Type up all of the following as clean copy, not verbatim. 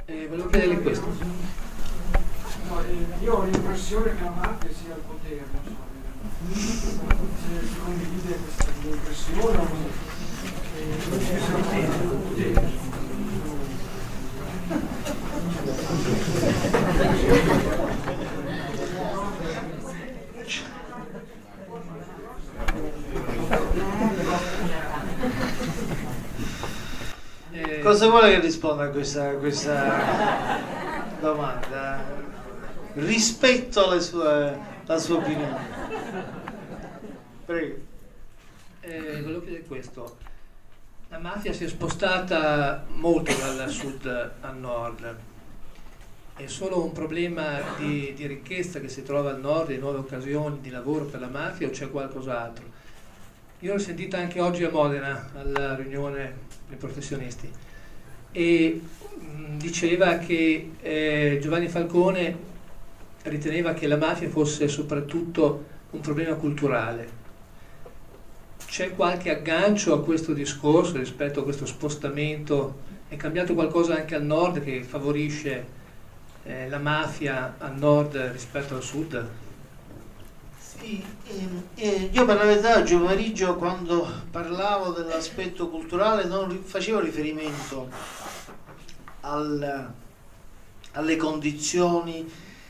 Volevo chiederle questo. No, io ho l'impressione che la mafia sia al potere, non so, se si condivide questa impressione o non ci sia al potere. Cosa vuole che risponda a questa domanda? Rispetto la sua opinione. Prego. Volevo chiedere questo. La mafia si è spostata molto dal sud al nord. È solo un problema di ricchezza che si trova al nord, di nuove occasioni di lavoro per la mafia, o c'è qualcos'altro? Io l'ho sentita anche oggi a Modena, alla riunione dei professionisti, e diceva che Giovanni Falcone riteneva che la mafia fosse soprattutto un problema culturale. C'è qualche aggancio a questo discorso rispetto a questo spostamento? È cambiato qualcosa anche al nord che favorisce la mafia al nord rispetto al sud? Sì, io per la verità oggi pomeriggio, quando parlavo dell'aspetto culturale, non facevo riferimento alle condizioni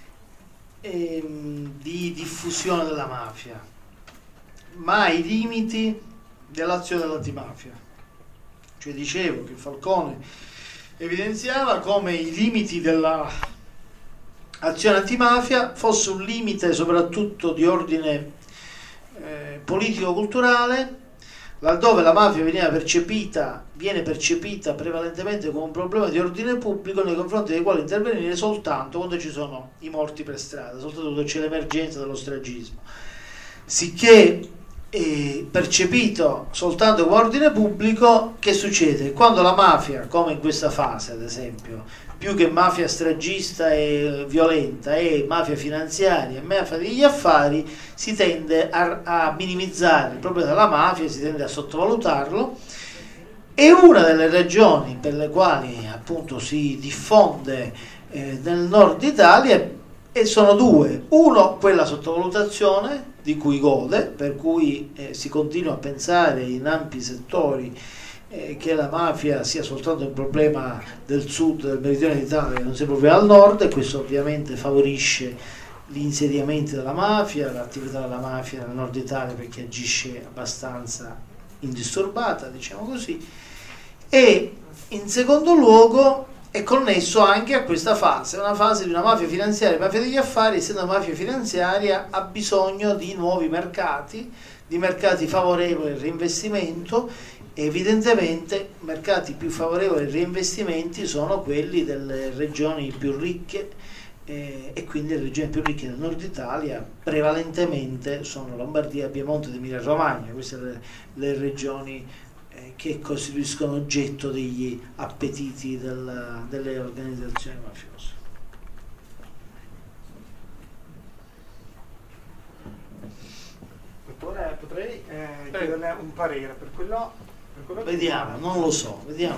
di diffusione della mafia, ma ai limiti dell'azione dell'antimafia. Cioè dicevo che Falcone evidenziava come i limiti della azione antimafia fosse un limite soprattutto di ordine politico-culturale, laddove la mafia viene percepita prevalentemente come un problema di ordine pubblico nei confronti dei quali intervenire soltanto quando ci sono i morti per strada, soltanto quando c'è l'emergenza dello stragismo. Sicché percepito soltanto come ordine pubblico, che succede? Quando la mafia, come in questa fase ad esempio, più che mafia stragista e violenta, è mafia finanziaria, mafia degli affari, si tende a minimizzare il problema della mafia, si tende a sottovalutarlo, e una delle ragioni per le quali appunto si diffonde nel nord Italia sono due: uno, quella sottovalutazione di cui gode, per cui si continua a pensare in ampi settori che la mafia sia soltanto un problema del sud, del meridione d'Italia, non sia un problema al nord, e questo ovviamente favorisce gli insediamenti della mafia, l'attività della mafia nel nord Italia, perché agisce abbastanza indisturbata, diciamo così. E in secondo luogo è connesso anche a questa fase, una fase di una mafia finanziaria, mafia degli affari. Essendo una mafia finanziaria, ha bisogno di nuovi mercati, di mercati favorevoli al reinvestimento. Evidentemente mercati più favorevoli ai reinvestimenti sono quelli delle regioni più ricche, e quindi le regioni più ricche del nord Italia prevalentemente sono Lombardia, Piemonte ed Emilia Romagna. Queste sono le regioni che costituiscono oggetto degli appetiti delle organizzazioni mafiose. Dottore, potrei chiederle un parere per quello. Vediamo, non lo so, vediamo.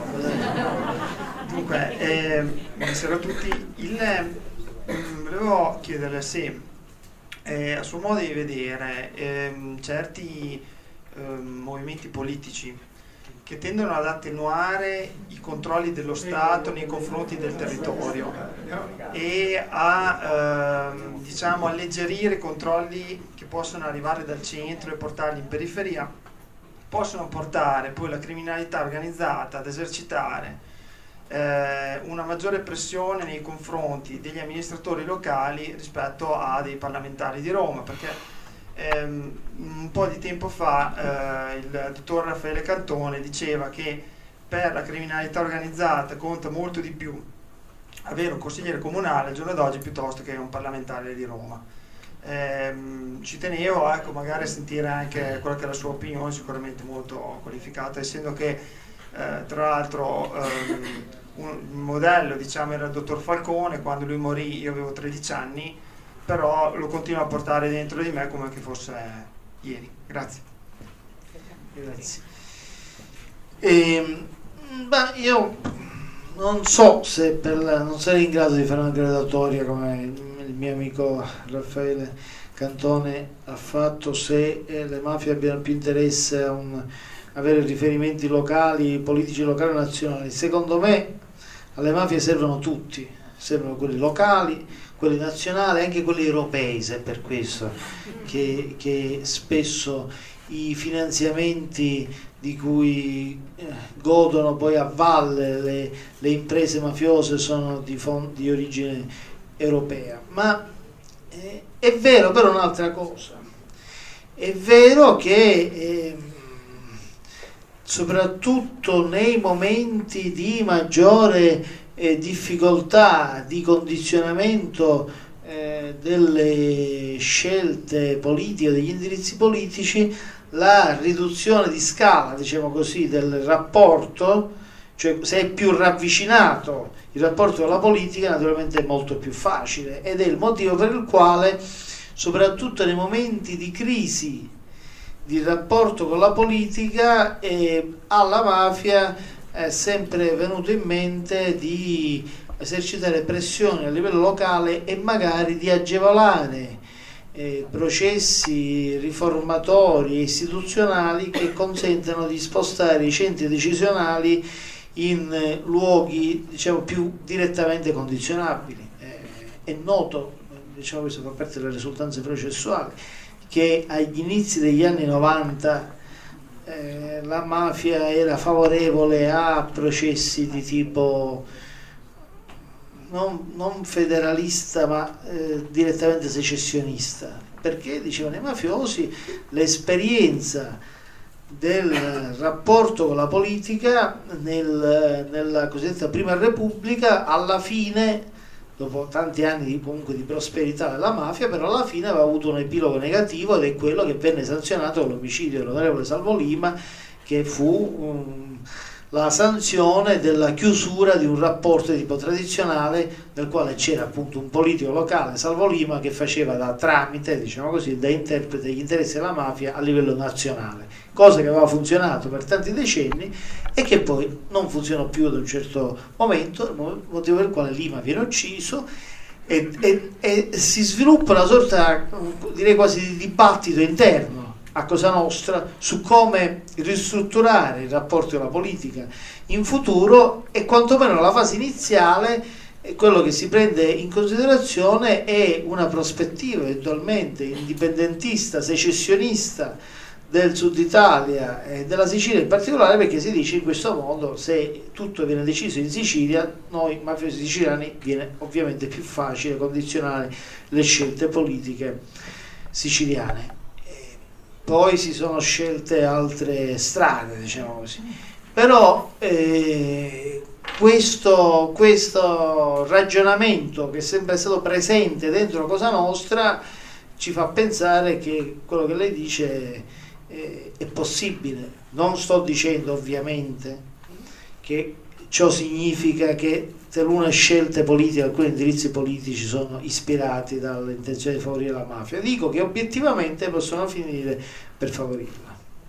Dunque, buonasera a tutti. Volevo chiederle se a suo modo di vedere certi movimenti politici che tendono ad attenuare i controlli dello Stato nei confronti del territorio e a diciamo alleggerire i controlli che possono arrivare dal centro e portarli in periferia, possono portare poi la criminalità organizzata ad esercitare una maggiore pressione nei confronti degli amministratori locali rispetto a dei parlamentari di Roma, perché un po' di tempo fa il dottor Raffaele Cantone diceva che per la criminalità organizzata conta molto di più avere un consigliere comunale al giorno d'oggi piuttosto che un parlamentare di Roma. Ci tenevo magari a sentire anche quella che è la sua opinione, sicuramente molto qualificata, essendo che tra l'altro un modello, diciamo, era il dottor Falcone. Quando lui morì io avevo 13 anni, però lo continuo a portare dentro di me come che fosse ieri. Grazie. Grazie. Io non so se non sarei in grado di fare una gradatoria come il mio amico Raffaele Cantone ha fatto, se le mafie abbiano più interesse a avere riferimenti locali, politici locali o nazionali. Secondo me alle mafie servono tutti, servono quelli locali, quelli nazionali, anche quelli europei, se è per questo che spesso i finanziamenti di cui godono poi a valle le imprese mafiose sono di origine europea. Ma è vero però un'altra cosa, è vero che soprattutto nei momenti di maggiore difficoltà, di condizionamento delle scelte politiche, degli indirizzi politici, la riduzione di scala, diciamo così, del rapporto, cioè se è più ravvicinato il rapporto con la politica, naturalmente è molto più facile, ed è il motivo per il quale soprattutto nei momenti di crisi di rapporto con la politica alla mafia è sempre venuto in mente di esercitare pressioni a livello locale e magari di agevolare processi riformatori e istituzionali che consentano di spostare i centri decisionali in luoghi, diciamo, più direttamente condizionabili. È noto, diciamo, questo fa parte delle risultanze processuali, che agli inizi degli anni 90 la mafia era favorevole a processi di tipo non federalista ma direttamente secessionista, perché dicevano i mafiosi l'esperienza del rapporto con la politica nella cosiddetta Prima Repubblica, alla fine, dopo tanti anni comunque di prosperità della mafia, però alla fine aveva avuto un epilogo negativo, ed è quello che venne sanzionato con l'omicidio dell'onorevole Salvo Lima, che fu la sanzione della chiusura di un rapporto di tipo tradizionale nel quale c'era appunto un politico locale, Salvo Lima, che faceva da tramite, diciamo così, da interprete degli interessi della mafia a livello nazionale, cosa che aveva funzionato per tanti decenni e che poi non funzionò più ad un certo momento, motivo per il quale Lima viene ucciso e si sviluppa una sorta, direi quasi, di dibattito interno a Cosa Nostra su come ristrutturare il rapporto con la politica in futuro, e quantomeno la fase iniziale quello che si prende in considerazione è una prospettiva eventualmente indipendentista, secessionista del Sud Italia e della Sicilia in particolare, perché si dice in questo modo, se tutto viene deciso in Sicilia, noi mafiosi siciliani viene ovviamente più facile condizionare le scelte politiche siciliane. Poi si sono scelte altre strade, diciamo così, però questo ragionamento che è sempre stato presente dentro Cosa Nostra ci fa pensare che quello che lei dice è possibile. Non sto dicendo ovviamente che ciò significa che talune scelte politiche, alcuni indirizzi politici sono ispirati dall'intenzione di favorire la mafia. Dico che obiettivamente possono finire per favorirla.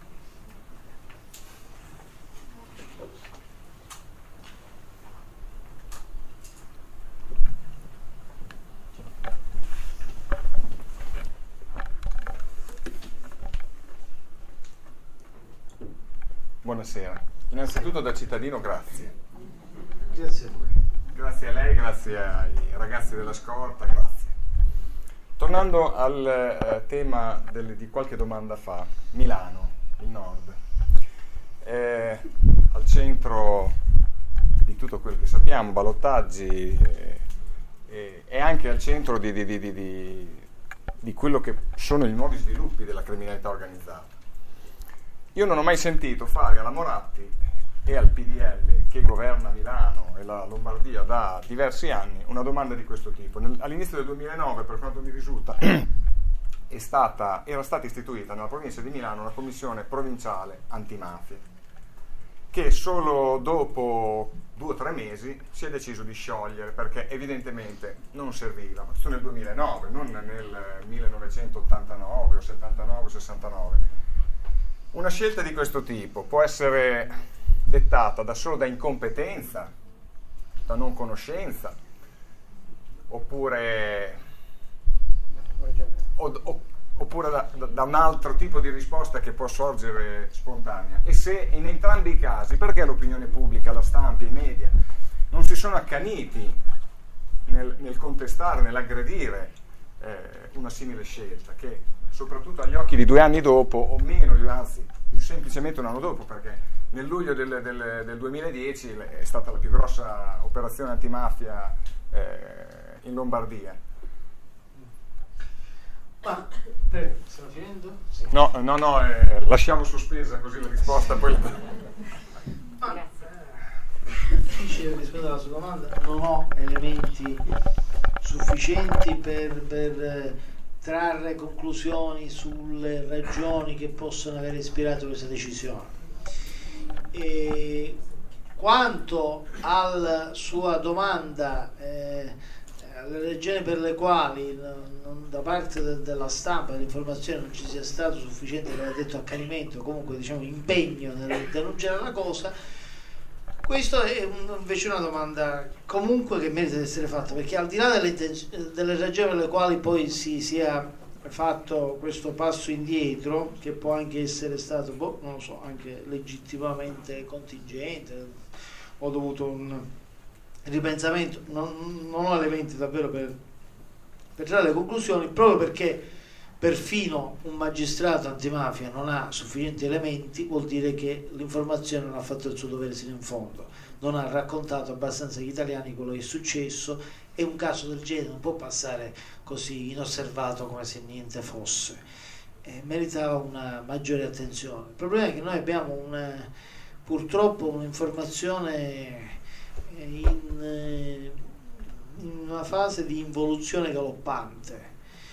Buonasera. Innanzitutto da cittadino grazie. Grazie a voi. Grazie a lei, grazie ai ragazzi della scorta, grazie. Tornando al tema di qualche domanda fa, Milano, il nord, al centro di tutto quello che sappiamo, ballottaggi, e anche al centro di quello che sono i nuovi sviluppi della criminalità organizzata. Io non ho mai sentito fare alla Moratti e al PDL che governa Milano e la Lombardia da diversi anni una domanda di questo tipo. All'inizio del 2009, per quanto mi risulta, era stata istituita nella provincia di Milano una commissione provinciale antimafia, che solo dopo 2 o 3 mesi si è deciso di sciogliere, perché evidentemente non serviva. Ma questo nel 2009, non nel 1989 o 79 o 69. Una scelta di questo tipo può essere dettata solo da incompetenza da non conoscenza, oppure da un altro tipo di risposta che può sorgere spontanea. E se in entrambi i casi, perché l'opinione pubblica, la stampa, i media non si sono accaniti nel contestare, nell'aggredire una simile scelta, che soprattutto agli occhi di 2 anni dopo, o meno, anzi semplicemente un anno dopo, perché nel luglio del 2010 è stata la più grossa operazione antimafia in Lombardia. Ma prego, stiamo finendo? Sì. No, lasciamo sospesa così la risposta poi. Difficile rispondere alla sua domanda, non ho elementi sufficienti per trarre conclusioni sulle ragioni che possono aver ispirato questa decisione. E quanto alla sua domanda, alle ragioni per le quali da parte della stampa, dell'informazione, non ci sia stato sufficiente, come ha detto, accanimento, comunque diciamo impegno nel denunciare la cosa, questo è invece una domanda comunque che merita di essere fatta, perché al di là delle ragioni per le quali poi si sia fatto questo passo indietro, che può anche essere stato, non lo so, anche legittimamente contingente, ho dovuto un ripensamento, non ho elementi davvero per trarre le conclusioni, proprio perché perfino un magistrato antimafia non ha sufficienti elementi, vuol dire che l'informazione non ha fatto il suo dovere sino in fondo, non ha raccontato abbastanza agli italiani quello che è successo, e un caso del genere non può passare così inosservato come se niente fosse, meritava una maggiore attenzione. Il problema è che noi abbiamo purtroppo un'informazione in una fase di involuzione galoppante,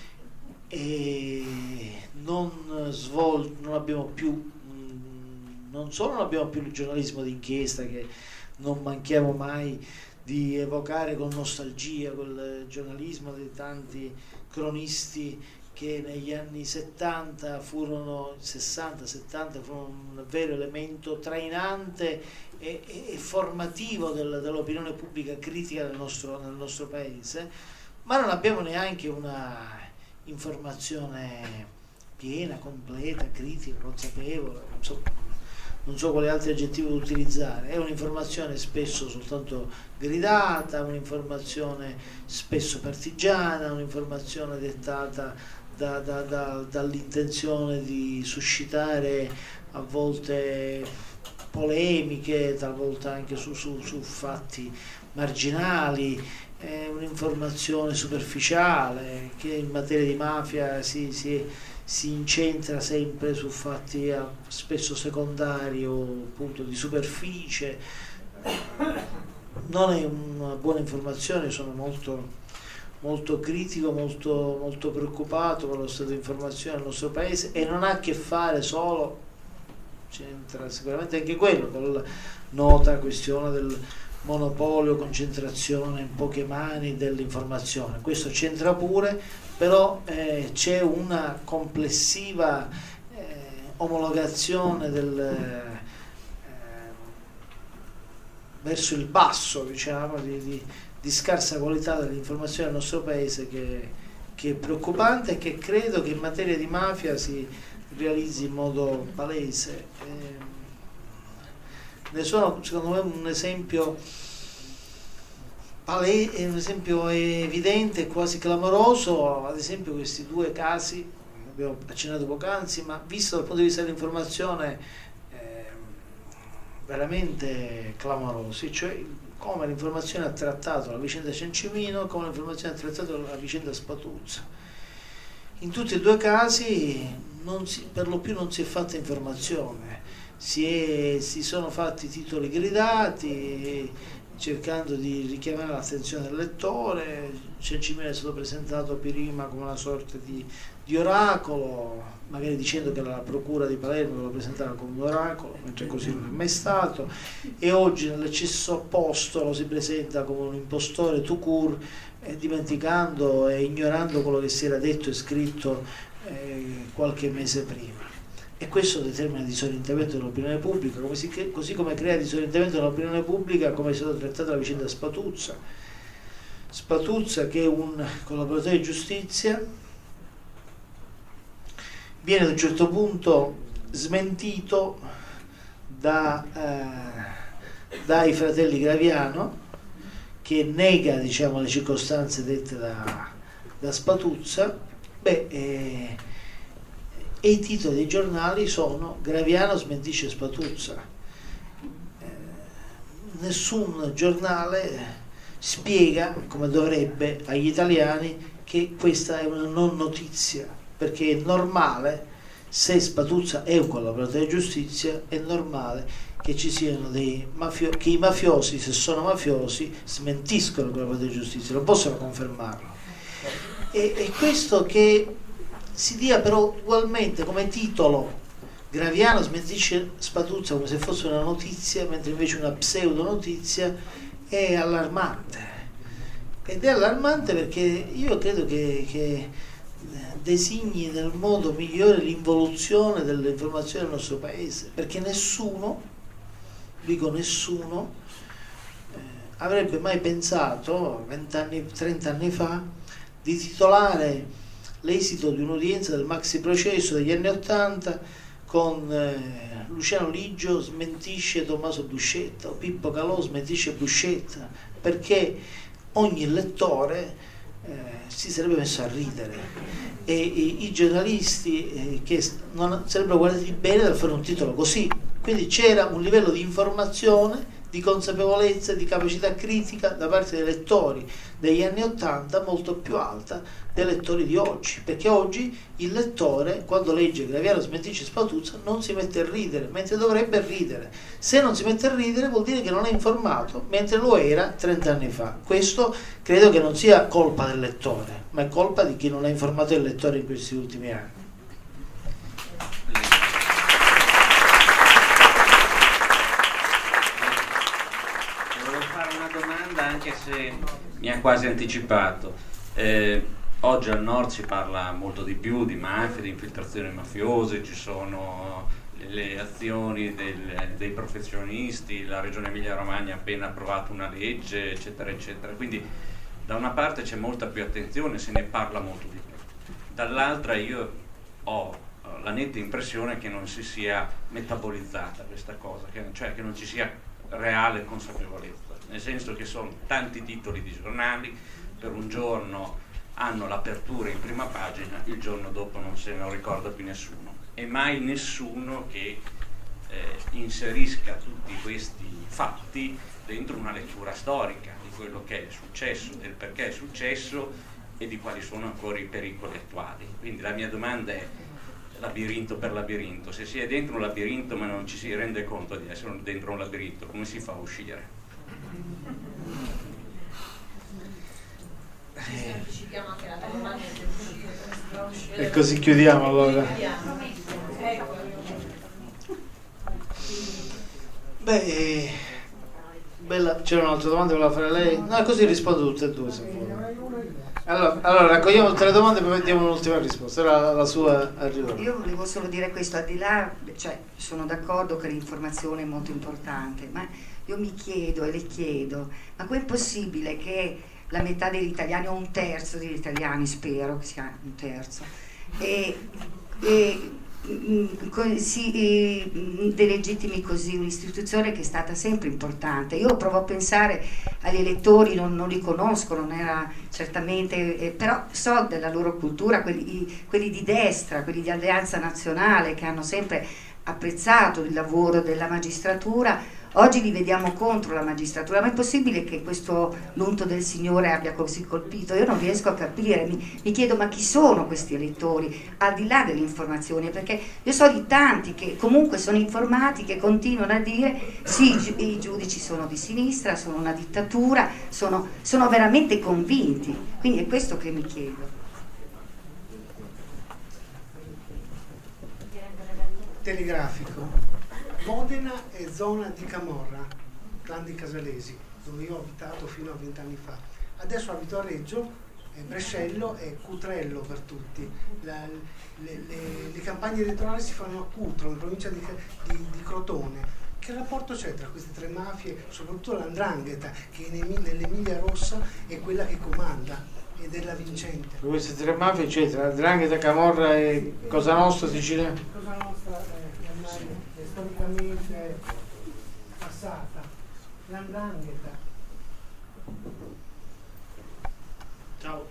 e non abbiamo più, non solo non abbiamo più il giornalismo d'inchiesta che non manchiamo mai di evocare con nostalgia, quel giornalismo dei tanti cronisti che negli anni 60 furono un vero elemento trainante e formativo dell'opinione pubblica critica nel nostro paese, ma non abbiamo neanche una informazione piena, completa, critica, consapevole, non so quali altri aggettivi utilizzare. È un'informazione spesso soltanto gridata, un'informazione spesso partigiana, un'informazione dettata dall'intenzione di suscitare a volte polemiche, talvolta anche su fatti marginali. È un'informazione superficiale che in materia di mafia si incentra sempre su fatti spesso secondari o appunto di superficie. Non è una buona informazione, sono molto critico, molto preoccupato per lo stato di informazione nel nostro paese, e non ha a che fare solo, c'entra sicuramente anche quello, con la nota questione del monopolio, concentrazione in poche mani dell'informazione. Questo c'entra pure, però c'è una complessiva omologazione verso il basso, diciamo, di scarsa qualità dell'informazione nel nostro paese, che è preoccupante, e che credo che in materia di mafia si realizzi in modo palese. Ne sono secondo me un esempio evidente, quasi clamoroso, ad esempio questi 2 casi, abbiamo accennato poc'anzi, ma visto dal punto di vista dell'informazione veramente clamorosi, cioè come l'informazione ha trattato la vicenda Ciancimino, come l'informazione ha trattato la vicenda Spatuzza. In tutti e 2 casi per lo più non si è fatta informazione, si sono fatti titoli gridati cercando di richiamare l'attenzione del lettore. Ciancimino è stato presentato prima come una sorta di oracolo, magari dicendo che la procura di Palermo lo presentava come un oracolo, mentre così non è mai stato, e oggi nell'eccesso opposto lo si presenta come un impostore tout court, dimenticando e ignorando quello che si era detto e scritto qualche mese prima. e questo determina disorientamento dell'opinione pubblica, così come crea disorientamento dell'opinione pubblica come è stata trattata la vicenda Spatuzza, che è un collaboratore di giustizia, viene ad un certo punto smentito dai fratelli Graviano, che nega, diciamo, le circostanze dette da Spatuzza. E i titoli dei giornali sono: Graviano smentisce Spatuzza. Nessun giornale spiega, come dovrebbe, agli italiani che questa è una non notizia, perché è normale, se Spatuzza è un collaboratore di giustizia, è normale che ci siano che i mafiosi, se sono mafiosi, smentiscono il collaboratore di giustizia, non possono confermarlo. E questo che si dia però ugualmente come titolo Graviano smentisce Spatuzza come se fosse una notizia, mentre invece una pseudo notizia, è allarmante. Ed è allarmante perché io credo che designi nel modo migliore l'involuzione delle informazioni del nostro paese, perché nessuno avrebbe mai pensato 20 anni, 30 anni fa di titolare l'esito di un'udienza del maxi processo degli anni '80 con Luciano Liggio smentisce Tommaso Buscetta o Pippo Calò smentisce Buscetta, perché ogni lettore si sarebbe messo a ridere e i giornalisti che non sarebbero guardati bene dal fare un titolo così. Quindi c'era un livello di informazione, di consapevolezza, di capacità critica da parte dei lettori degli anni '80 molto più alta dei lettori di oggi, perché oggi il lettore, quando legge Graviano smentisce Spatuzza, non si mette a ridere, mentre dovrebbe ridere. Se non si mette a ridere vuol dire che non è informato, mentre lo era 30 anni fa. Questo credo che non sia colpa del lettore, ma è colpa di chi non ha informato il lettore in questi ultimi anni. Anche se mi ha quasi anticipato, oggi al nord si parla molto di più di mafia, di infiltrazioni mafiose, ci sono le azioni dei professionisti, la regione Emilia-Romagna ha appena approvato una legge, eccetera eccetera, quindi da una parte c'è molta più attenzione, se ne parla molto di più, dall'altra io ho la netta impressione che non si sia metabolizzata questa cosa, cioè che non ci sia reale consapevolezza, nel senso che sono tanti titoli di giornali, per un giorno hanno l'apertura in prima pagina, il giorno dopo non se ne ricorda più nessuno, e mai nessuno che inserisca tutti questi fatti dentro una lettura storica di quello che è successo, del perché è successo e di quali sono ancora i pericoli attuali. Quindi la mia domanda è: labirinto per labirinto, se si è dentro un labirinto ma non ci si rende conto di essere dentro un labirinto, come si fa a uscire? E così chiudiamo allora. Bella, c'era un'altra domanda che voleva fare lei? No, così rispondo tutte e due se vuole. Allora raccogliamo tutte le domande e poi diamo un'ultima risposta. Ora la sua arriva. Io volevo solo dire questo, al di là, cioè sono d'accordo che l'informazione è molto importante, ma io mi chiedo e le chiedo, ma com'è possibile che la metà degli italiani, o un terzo degli italiani, spero che sia un terzo, si delegittimi così un'istituzione che è stata sempre importante. Io provo a pensare agli elettori, non li conosco, non era certamente, però so della loro cultura, quelli di destra, quelli di Alleanza Nazionale, che hanno sempre apprezzato il lavoro della magistratura. Oggi li vediamo contro la magistratura, ma è possibile che questo l'unto del Signore abbia così colpito? Io non riesco a capire, mi chiedo ma chi sono questi elettori, al di là delle informazioni, perché io so di tanti che comunque sono informati, che continuano a dire sì, i giudici sono di sinistra, sono una dittatura, sono veramente convinti, quindi è questo che mi chiedo. Telegrafico. Modena è zona di Camorra, clan di Casalesi, dove io ho abitato fino a 20 anni fa. Adesso abito a Reggio Brescello è Cutrello per tutti. Le campagne elettorali si fanno a Cutro, in provincia di Crotone. Che rapporto c'è tra queste tre mafie, soprattutto l'Andrangheta, che nell'Emilia Rossa è quella che comanda ed è la vincente? Queste tre mafie c'è tra l'Andrangheta, Camorra e Cosa Nostra siciliana? Cosa Nostra ormai è storicamente passata. L'Andrangheta. Ciao.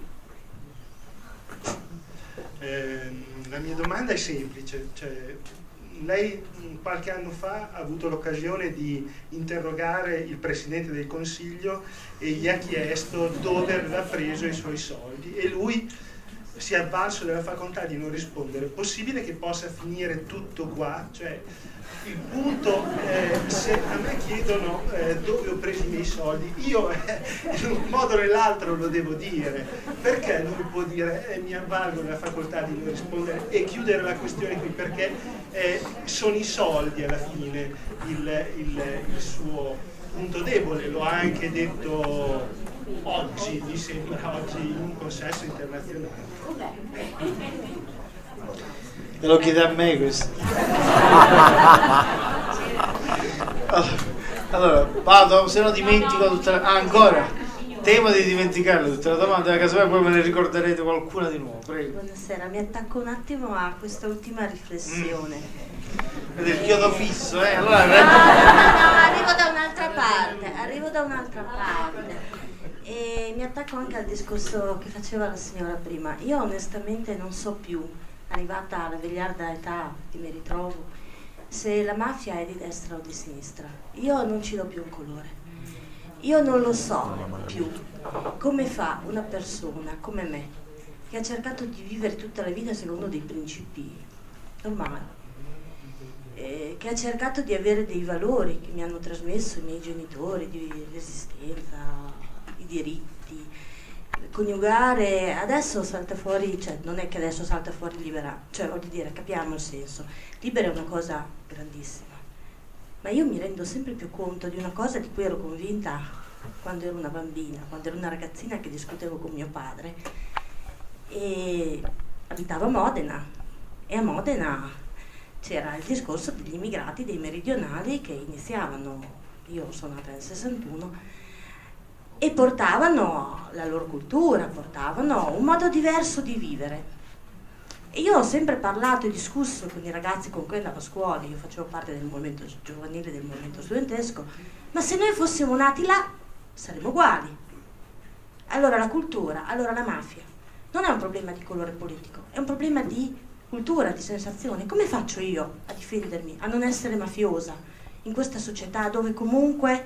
La mia domanda è semplice, cioè, lei qualche anno fa ha avuto l'occasione di interrogare il Presidente del Consiglio e gli ha chiesto dove aveva preso i suoi soldi e lui si è avvalso della facoltà di non rispondere. È possibile che possa finire tutto qua? Cioè, il punto, se a me chiedono dove ho preso i miei soldi, io in un modo o nell'altro lo devo dire. Perché lui può dire mi avvalgo della facoltà di non rispondere e chiudere la questione qui? Perché sono i soldi alla fine il suo punto debole. Lo ha anche detto oggi, mi sembra, oggi in un consesso internazionale. Me lo chiede a me questo. Allora, vado, se no dimentico tutta ancora. Temo di dimenticarlo tutta la domanda, casomai poi me ne ricorderete qualcuna di nuovo, prego. Buonasera, mi attacco un attimo a questa ultima riflessione. Vedi il chiodo fisso, allora... No, arrivo da un'altra parte. E mi attacco anche al discorso che faceva la signora prima. Io onestamente non so più, arrivata alla vegliarda età che mi ritrovo, se la mafia è di destra o di sinistra. Io non ci do più un colore. Io non lo so più come fa una persona come me, che ha cercato di vivere tutta la vita secondo dei principi normali, che ha cercato di avere dei valori che mi hanno trasmesso i miei genitori, di resistenza, i diritti, coniugare. Adesso salta fuori, cioè non è che adesso salta fuori libera, cioè voglio dire, capiamo il senso, libera è una cosa grandissima, ma io mi rendo sempre più conto di una cosa di cui ero convinta quando ero una bambina, quando ero una ragazzina che discutevo con mio padre e abitavo a Modena, e a Modena c'era il discorso degli immigrati, dei meridionali che iniziavano, io sono nata nel 61, e portavano la loro cultura, portavano un modo diverso di vivere. E io ho sempre parlato e discusso con i ragazzi con cui andavo a scuola, io facevo parte del movimento giovanile, del movimento studentesco, ma se noi fossimo nati là saremmo uguali. Allora la cultura, allora la mafia, non è un problema di colore politico, è un problema di cultura, di sensazione. Come faccio io a difendermi, a non essere mafiosa in questa società dove comunque,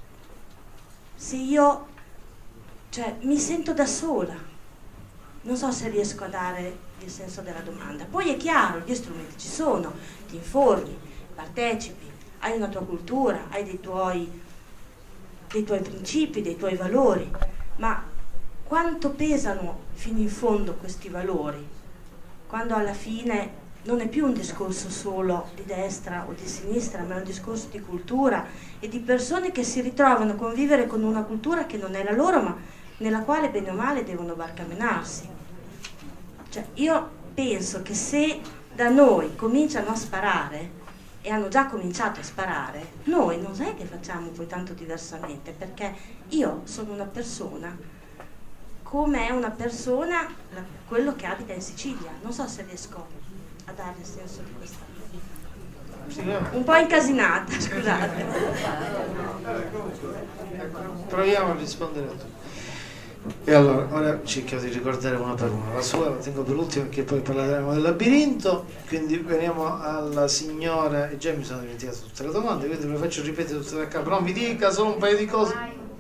se io, cioè, mi sento da sola? Non so se riesco a dare il senso della domanda. Poi è chiaro, gli strumenti ci sono, ti informi, partecipi, hai una tua cultura, hai dei tuoi principi, dei tuoi valori, ma quanto pesano fino in fondo questi valori, quando alla fine non è più un discorso solo di destra o di sinistra, ma è un discorso di cultura e di persone che si ritrovano a convivere con una cultura che non è la loro, ma nella quale bene o male devono barcamenarsi. Cioè, io penso che se da noi cominciano a sparare, e hanno già cominciato a sparare, noi non è che facciamo poi tanto diversamente, perché io sono una persona come è una persona quello che abita in Sicilia. Non so se riesco a dare il senso di questa un po' incasinata, scusate. Proviamo a rispondere a tutto. E allora, ora cerchiamo di ricordare una per una. La sua la tengo per l'ultima perché poi parleremo del labirinto. Quindi veniamo alla signora, e già mi sono dimenticato tutte le domande, quindi me le faccio ripetere tutte da capo. No, mi dica solo un paio di cose.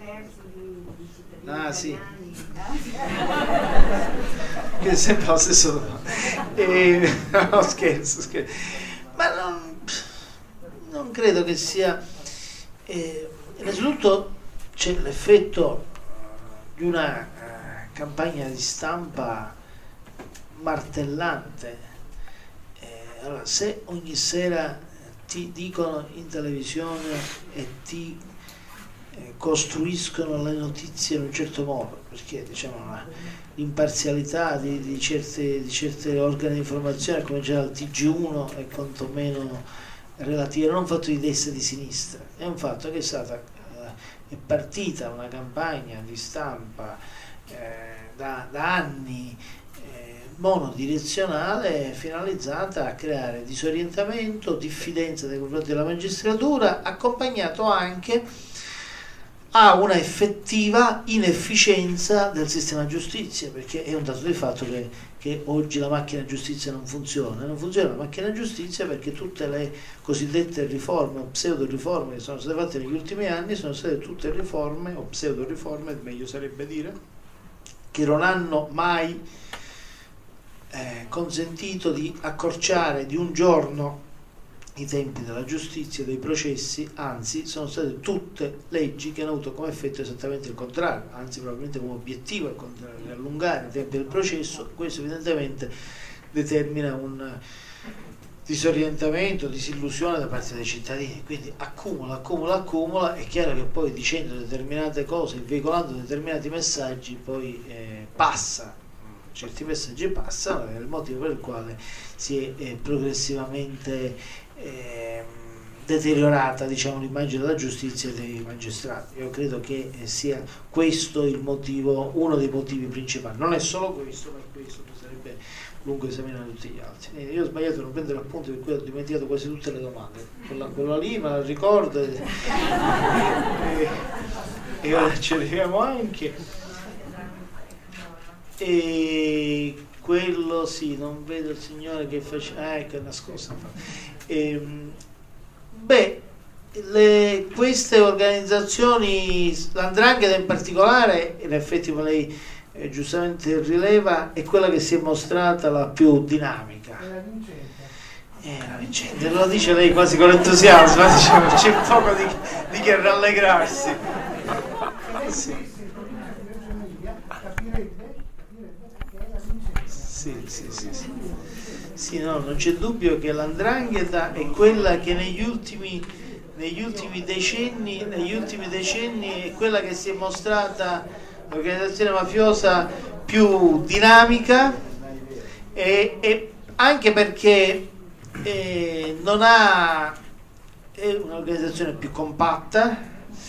Ah sì. Che è sempre la stessa domanda. No, scherzo. Ma non credo che sia. Innanzitutto c'è l'effetto di una campagna di stampa martellante. Allora, se ogni sera ti dicono in televisione e ti costruiscono le notizie in un certo modo, perché diciamo l'imparzialità di certe organi di informazione come già il TG1 è quantomeno relativa, non un fatto di destra e di sinistra, è un fatto che è partita una campagna di stampa da anni monodirezionale, finalizzata a creare disorientamento, diffidenza nei confronti della magistratura, accompagnato anche a una effettiva inefficienza del sistema giustizia, perché è un dato di fatto che oggi la macchina giustizia non funziona la macchina giustizia perché tutte le cosiddette riforme o pseudo riforme che sono state fatte negli ultimi anni sono state tutte riforme o pseudo riforme, meglio sarebbe dire, che non hanno mai consentito di accorciare di un giorno i tempi della giustizia, dei processi, anzi sono state tutte leggi che hanno avuto come effetto esattamente il contrario, anzi probabilmente come obiettivo il contrario, di allungare i tempi del processo. Questo evidentemente determina un disorientamento, disillusione da parte dei cittadini, quindi accumula, è chiaro che poi dicendo determinate cose, veicolando determinati messaggi, poi certi messaggi passano, è il motivo per il quale si è progressivamente deteriorata, diciamo, l'immagine della giustizia e dei magistrati. Io credo che sia questo il motivo, uno dei motivi principali. Non è solo questo, ma questo sarebbe lungo esaminare tutti gli altri. Io ho sbagliato a non prendere appunti, per cui ho dimenticato quasi tutte le domande. Quella lì me la ricordo e ora ci arriviamo anche. E quello sì, non vedo il signore che faceva, ecco, è nascosto. Queste organizzazioni, l''ndrangheta in particolare, in effetti come lei giustamente rileva, è quella che si è mostrata la più dinamica. La vincente, lo dice lei quasi con entusiasmo, diciamo, c'è un poco di che rallegrarsi. Sì. Sì, no, non c'è dubbio che l''ndrangheta è quella che negli ultimi decenni è quella che si è mostrata l'organizzazione mafiosa più dinamica, e anche perché è un'organizzazione più compatta,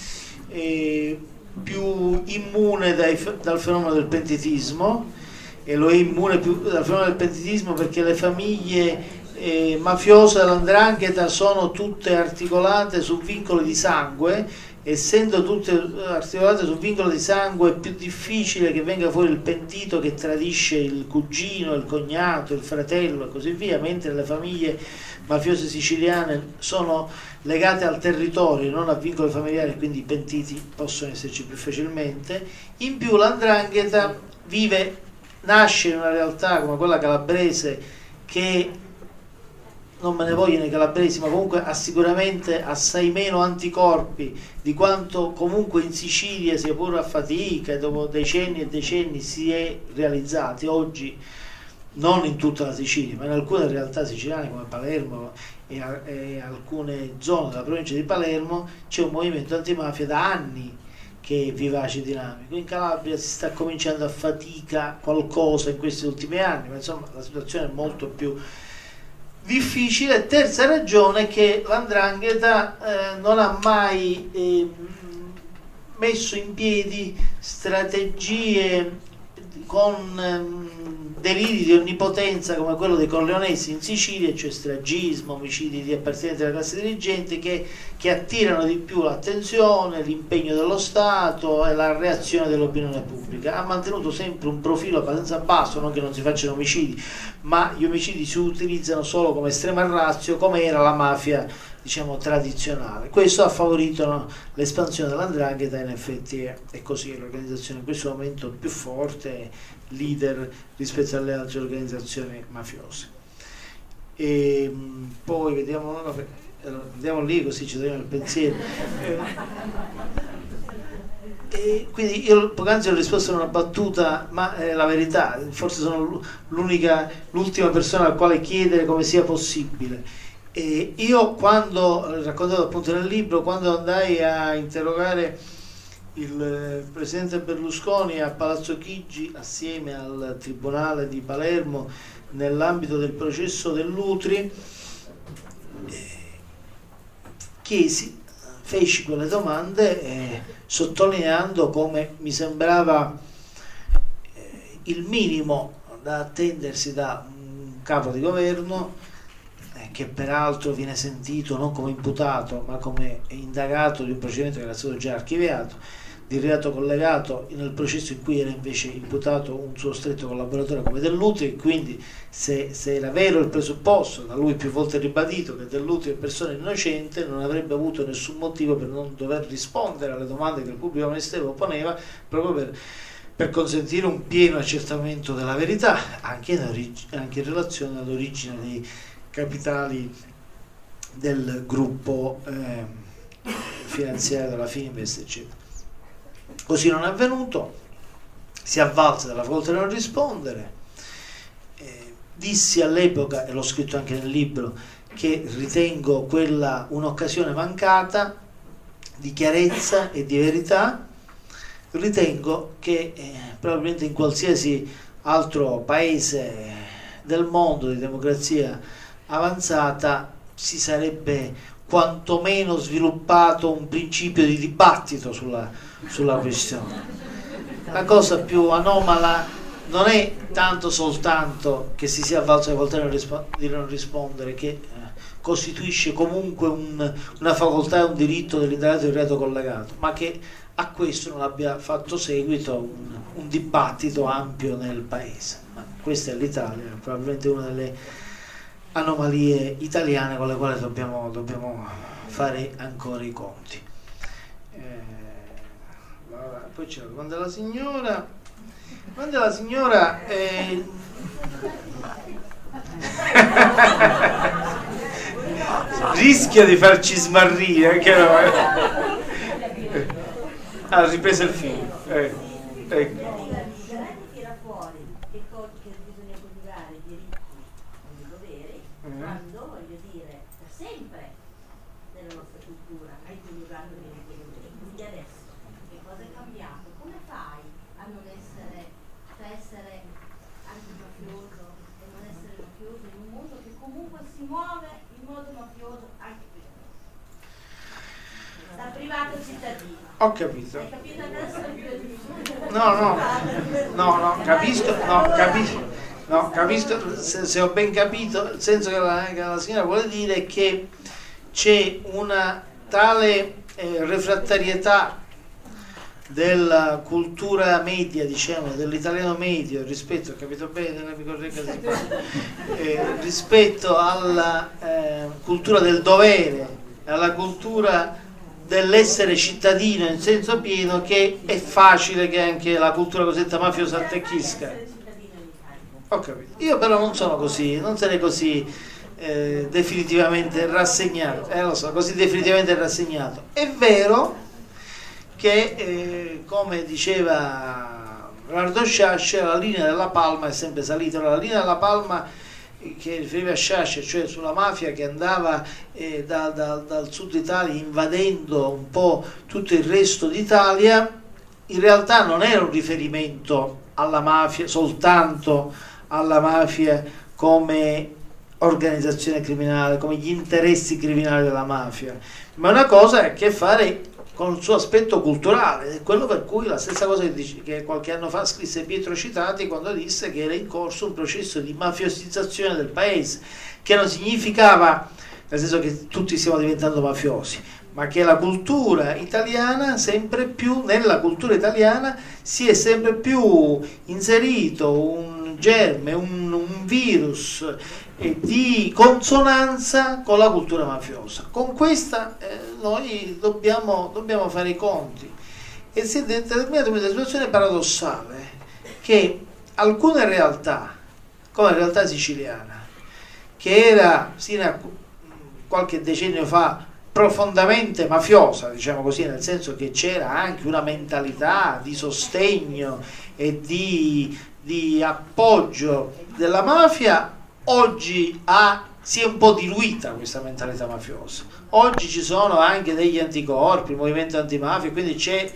più immune dal fenomeno del pentitismo, e lo è immune più dal fenomeno del pentitismo perché le famiglie mafiose dell''ndrangheta sono tutte articolate su vincoli di sangue. Essendo tutte articolate su vincolo di sangue, è più difficile che venga fuori il pentito che tradisce il cugino, il cognato, il fratello e così via, mentre le famiglie mafiose siciliane sono legate al territorio, non a vincoli familiari, quindi i pentiti possono esserci più facilmente. In più l''ndrangheta nasce in una realtà come quella calabrese, che non me ne vogliono i calabresi, ma comunque ha sicuramente assai meno anticorpi di quanto comunque in Sicilia, sia pure a fatica e dopo decenni e decenni, si è realizzati. Oggi non in tutta la Sicilia, ma in alcune realtà siciliane come Palermo e alcune zone della provincia di Palermo c'è un movimento antimafia da anni che è vivace e dinamico. In Calabria si sta cominciando a fatica qualcosa in questi ultimi anni, ma insomma la situazione è molto più difficile. Terza ragione è che l''ndrangheta non ha mai messo in piedi strategie con deliri di onnipotenza come quello dei corleonesi in Sicilia, cioè stragismo, omicidi di appartenenti alla classe dirigente, che attirano di più l'attenzione, l'impegno dello Stato e la reazione dell'opinione pubblica. Ha mantenuto sempre un profilo abbastanza basso, non che non si facciano omicidi, ma gli omicidi si utilizzano solo come estrema ratio, come era la mafia, diciamo, tradizionale. Questo ha favorito l'espansione dell''ndrangheta, in effetti è così, l'organizzazione in questo momento più forte, leader rispetto alle altre organizzazioni mafiose. E poi vediamo lì, così ci togliamo il pensiero. E quindi io poc'anzi ho risposto a una battuta, ma è la verità, forse sono l'ultima persona al quale chiedere come sia possibile. E io, quando raccontato appunto nel libro, quando andai a interrogare il presidente Berlusconi a Palazzo Chigi assieme al Tribunale di Palermo nell'ambito del processo dell'Utri, feci quelle domande sottolineando come mi sembrava il minimo da attendersi da un capo di governo che peraltro viene sentito non come imputato ma come indagato di un procedimento che era stato già archiviato, di reato collegato nel processo in cui era invece imputato un suo stretto collaboratore come Dell'Utri, quindi se era vero il presupposto, da lui più volte ribadito, che Dell'Utri è persona innocente, non avrebbe avuto nessun motivo per non dover rispondere alle domande che il pubblico ministero poneva, proprio per consentire un pieno accertamento della verità, anche in relazione all'origine dei capitali del gruppo finanziario della Fininvest, eccetera. Così non è avvenuto, si avvalse della facoltà di non rispondere. Dissi all'epoca, e l'ho scritto anche nel libro, che ritengo quella un'occasione mancata di chiarezza e di verità. Ritengo che probabilmente in qualsiasi altro paese del mondo di democrazia avanzata si sarebbe quantomeno sviluppato un principio di dibattito sulla questione. La cosa più anomala non è tanto soltanto che si sia avvalso di non rispondere, che costituisce comunque una facoltà e un diritto dell'indagato di reato collegato, ma che a questo non abbia fatto seguito un dibattito ampio nel paese. Ma questa è l'Italia, probabilmente una delle anomalie italiane con le quali dobbiamo fare ancora i conti. Poi c'è la domanda della signora, rischia di farci smarrire, che no? Ha ripreso il film. Tira fuori che bisogna coniugare i diritti con i doveri, quando, voglio dire, da sempre nella nostra cultura hai coniugato i diritti con i doveri. Quindi adesso che cosa è cambiato? Come fai a non essere, a essere antimafioso e non essere mafioso in un mondo che comunque si muove in modo mafioso anche qui? Da privato cittadino. Ho capito. Hai capito adesso? Capisco, se ho ben capito, il senso che la signora vuole dire è che c'è una tale refrattarietà della cultura media, diciamo, dell'italiano medio rispetto, ho capito bene, mi corregga se sbaglio, rispetto alla cultura del dovere, alla cultura dell'essere cittadino in senso pieno, che è facile che anche la cultura cosiddetta mafiosa attecchisca. Ho capito. Io però non sono così, non sarei così definitivamente rassegnato, lo so, così definitivamente rassegnato. È vero che come diceva Leonardo Sciascia, la linea della Palma è sempre salita. La linea della Palma che riferiva a Sciascia, cioè sulla mafia che andava dal sud Italia invadendo un po' tutto il resto d'Italia, in realtà non era un riferimento alla mafia, soltanto alla mafia come organizzazione criminale, come gli interessi criminali della mafia, ma una cosa ha a che fare con il suo aspetto culturale, è quello per cui la stessa cosa che qualche anno fa scrisse Pietro Citati quando disse che era in corso un processo di mafiosizzazione del paese, che non significava nel senso che tutti stiamo diventando mafiosi, ma che la cultura italiana sempre più, nella cultura italiana si è sempre più inserito un germe, un virus di consonanza con la cultura mafiosa. Con questa noi dobbiamo fare i conti, e si è determinata una situazione paradossale che alcune realtà, come la realtà siciliana, che era sino a qualche decennio fa profondamente mafiosa, diciamo così, nel senso che c'era anche una mentalità di sostegno e di appoggio della mafia, oggi si è un po' diluita questa mentalità mafiosa. Oggi ci sono anche degli anticorpi, il movimento antimafia, quindi c'è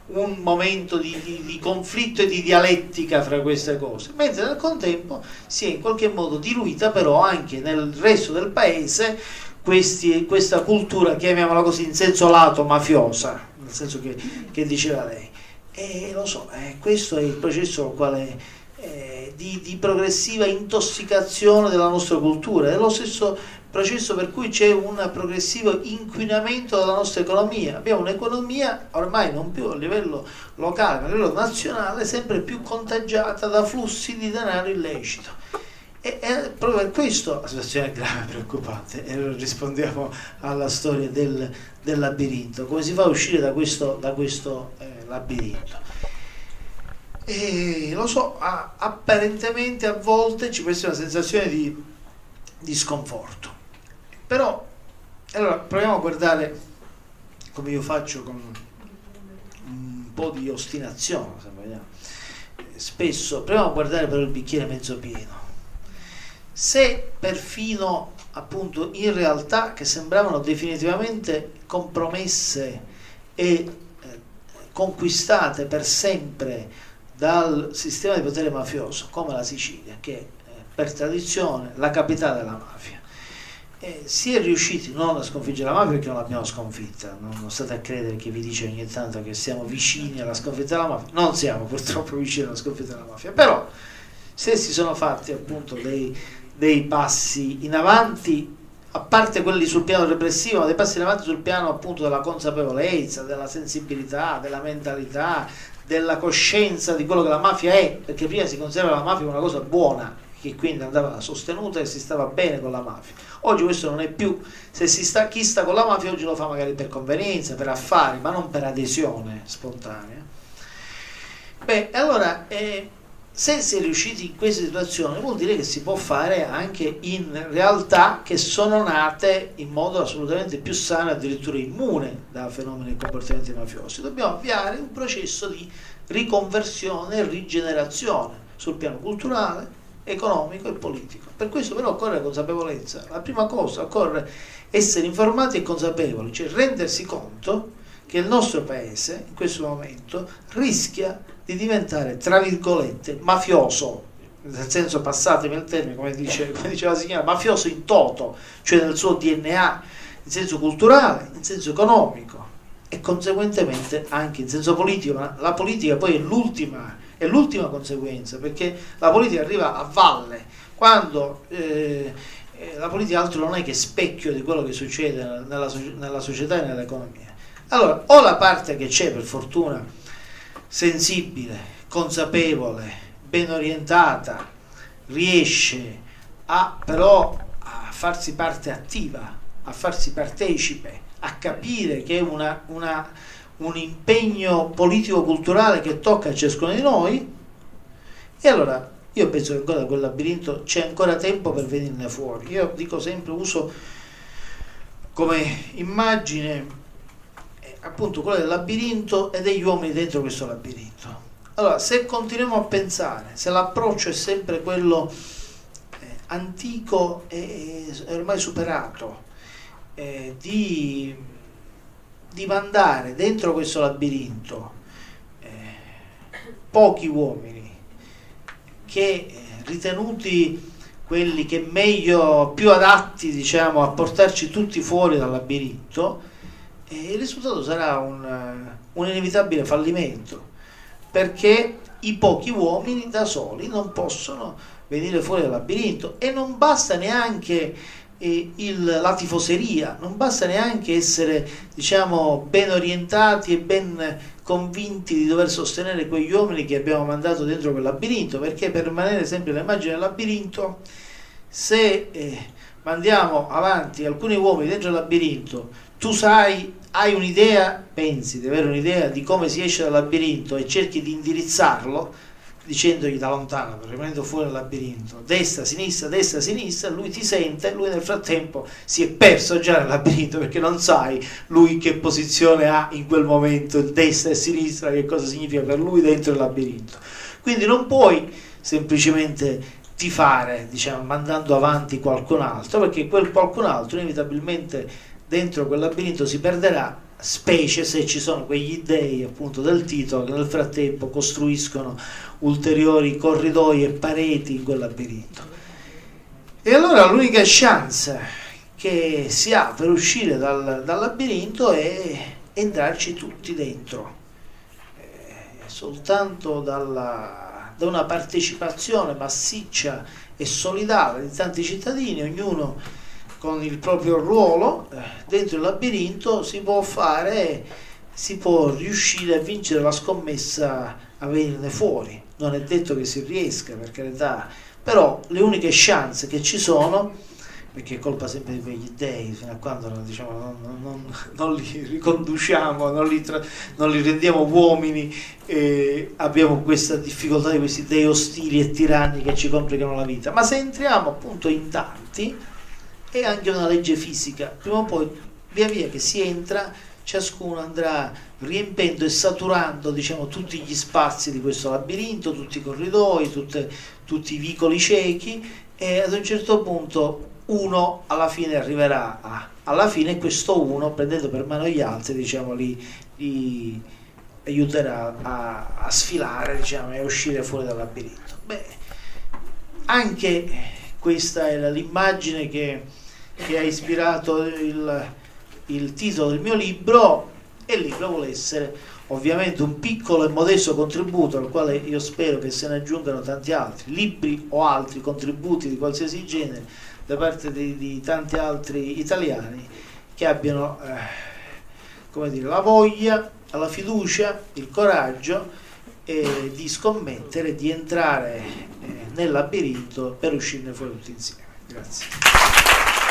un momento di conflitto e di dialettica fra queste cose, mentre nel contempo si è in qualche modo diluita però anche nel resto del paese questa cultura, chiamiamola così, in senso lato mafiosa, nel senso che diceva lei. E lo so, questo è il processo quale di progressiva intossicazione della nostra cultura, è lo stesso processo per cui c'è un progressivo inquinamento della nostra economia. Abbiamo un'economia ormai non più a livello locale ma a livello nazionale sempre più contagiata da flussi di denaro illecito, e proprio per questo la situazione è grave e preoccupante, e rispondiamo alla storia del labirinto. Come si fa a uscire da questo labirinto? E lo so, apparentemente a volte ci può essere una sensazione di sconforto, però allora proviamo a guardare, come io faccio con un po' di ostinazione, se vogliamo, spesso proviamo a guardare però il bicchiere mezzo pieno. Se perfino appunto in realtà che sembravano definitivamente compromesse e conquistate per sempre dal sistema di potere mafioso come la Sicilia, che è per tradizione la capitale della mafia, si è riusciti non a sconfiggere la mafia, perché non l'abbiamo sconfitta, non state a credere che vi dice ogni tanto che siamo vicini alla sconfitta della mafia, non siamo purtroppo vicini alla sconfitta della mafia, però se si sono fatti appunto dei passi in avanti, a parte quelli sul piano repressivo, ma dei passi in avanti sul piano appunto della consapevolezza, della sensibilità, della mentalità, della coscienza di quello che la mafia è, perché prima si considerava la mafia una cosa buona, che quindi andava sostenuta e si stava bene con la mafia. Oggi questo non è più, chi sta con la mafia oggi lo fa magari per convenienza, per affari, ma non per adesione spontanea. Beh, allora se si è riusciti in questa situazione vuol dire che si può fare anche in realtà che sono nate in modo assolutamente più sano, addirittura immune da fenomeni e comportamenti mafiosi. Dobbiamo avviare un processo di riconversione e rigenerazione sul piano culturale, economico e politico. Per questo però occorre consapevolezza. La prima cosa, occorre essere informati e consapevoli, cioè rendersi conto che il nostro paese in questo momento rischia di diventare, tra virgolette, mafioso, nel senso, passatemi il termine, come dice la signora, mafioso in toto, cioè nel suo DNA, in senso culturale, in senso economico e conseguentemente anche in senso politico. Ma la politica poi è l'ultima conseguenza, perché la politica arriva a valle, quando la politica altro non è che specchio di quello che succede nella società e nell'economia. Allora, o la parte che c'è, per fortuna, sensibile, consapevole, ben orientata, riesce però a farsi parte attiva, a farsi partecipe, a capire che è un impegno politico-culturale che tocca a ciascuno di noi, e allora io penso che ancora da quel labirinto c'è ancora tempo per venirne fuori. Io dico sempre, uso come immagine appunto quella del labirinto e degli uomini dentro questo labirinto. Allora, se continuiamo a pensare, se l'approccio è sempre quello antico e ormai superato, di mandare dentro questo labirinto pochi uomini che ritenuti quelli che meglio, più adatti, diciamo, a portarci tutti fuori dal labirinto, il risultato sarà un inevitabile fallimento, perché i pochi uomini da soli non possono venire fuori dal labirinto, e non basta neanche la tifoseria, non basta neanche essere, diciamo, ben orientati e ben convinti di dover sostenere quegli uomini che abbiamo mandato dentro quel labirinto, perché per rimanere sempre nell'immagine del labirinto, se mandiamo avanti alcuni uomini dentro il labirinto, tu hai un'idea, pensi di avere un'idea di come si esce dal labirinto e cerchi di indirizzarlo dicendogli da lontano, rimanendo fuori dal labirinto, destra, sinistra, lui ti sente, lui nel frattempo si è perso già nel labirinto, perché non sai lui che posizione ha in quel momento, destra e sinistra, che cosa significa per lui dentro il labirinto. Quindi non puoi semplicemente tifare, diciamo, mandando avanti qualcun altro, perché quel qualcun altro inevitabilmente dentro quel labirinto si perderà, specie se ci sono quegli dei appunto del titolo che nel frattempo costruiscono ulteriori corridoi e pareti in quel labirinto. E allora l'unica chance che si ha per uscire dal labirinto è entrarci tutti dentro, soltanto da una partecipazione massiccia e solidale di tanti cittadini, ognuno con il proprio ruolo dentro il labirinto si può riuscire a vincere la scommessa a venirne fuori. Non è detto che si riesca, per carità, però le uniche chance che ci sono, perché è colpa sempre di quegli dei, fino a quando non li riconduciamo, non li rendiamo uomini, abbiamo questa difficoltà di questi dei ostili e tiranni che ci complicano la vita. Ma se entriamo appunto in tanti, è anche una legge fisica, prima o poi, via via che si entra, ciascuno andrà riempendo e saturando tutti gli spazi di questo labirinto, tutti i corridoi, tutti i vicoli ciechi, e ad un certo punto uno alla fine arriverà alla fine, e questo uno, prendendo per mano gli altri, li aiuterà a sfilare, e a uscire fuori dal labirinto. Anche questa era l'immagine che ha ispirato il titolo del mio libro, e il libro vuole essere ovviamente un piccolo e modesto contributo al quale io spero che se ne aggiungano tanti altri libri o altri contributi di qualsiasi genere da parte di tanti altri italiani che abbiano la voglia, la fiducia, il coraggio di scommettere, di entrare nel labirinto per uscirne fuori tutti insieme. Grazie.